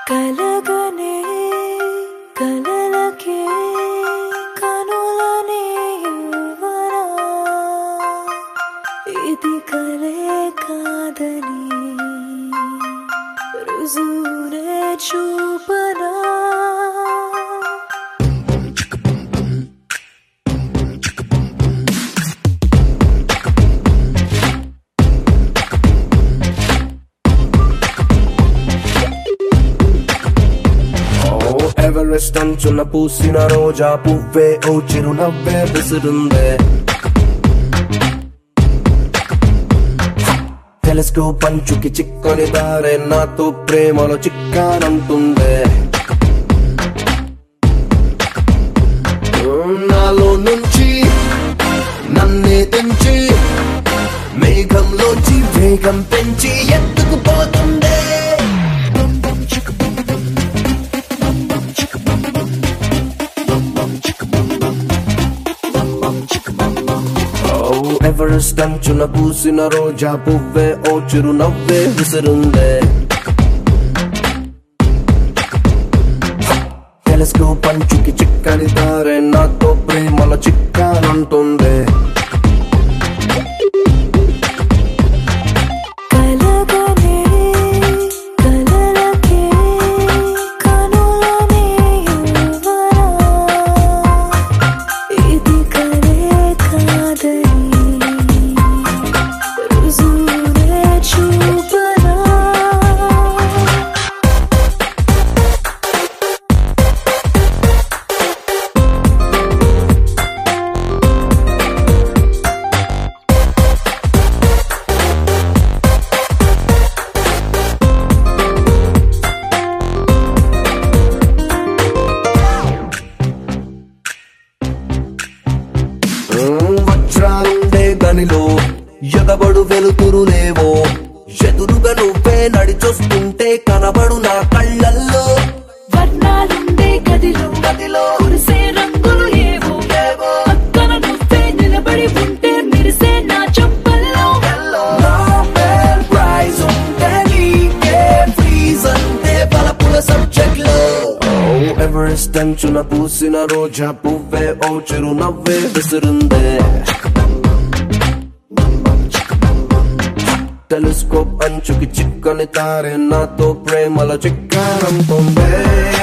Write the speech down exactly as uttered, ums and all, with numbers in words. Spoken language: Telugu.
కలగనే కలలకే కనులనే ఇవ్వరా ఇది కలే కాదని రుజువునే చూపరా ఎవరెస్ట్ అంచున పూసిన రోజా పువ్వే ఓ చిరునవ్వే విసురుందే టెలిస్కోప్ అంచుకి చిక్కని దారే నాతో ప్రేమలో చిక్కానంటుందే నాలో నుంచి నన్నే తెంచి మేఘంలోంచి వేగం పెంచి ఎత్తుకుపోతుందే ఎవరెస్ట్ అంచున పూసిన రోజా పువ్వే ఓ చిరునవ్వే విసురుందే టెలిస్కోప్ అంచుకి చిక్కని దారే నాతో ప్రేమలో చిక్కానంటుందే వజ్రాలుండే గనిలో ఎగబడు వెలుతురులేవో ఎదురుగా నువ్వే నడిచొస్తుంటే కనబడు నా కళ్ళల్లో వర్ణాలుండే గదిలో గదిలో కురిసే రంగులు ఏవో పక్కన నువ్వే నిలబడి ఉంటే మెరిసే నా చెంపల్లో నోబెల్ ప్రైజ్ ఉంటే నీకే ఫ్రీజ్ అంటే బలపుల సబ్జెక్ట్ లో ఎవరెస్ట్ అంచున పూసిన రోజా పువ్వే ఓ చిరునవ్వే విసురుందే టెలిస్కోప్ అంచుకి చిక్కని తారే నాతో ప్రేమల చిక్కానంటుందే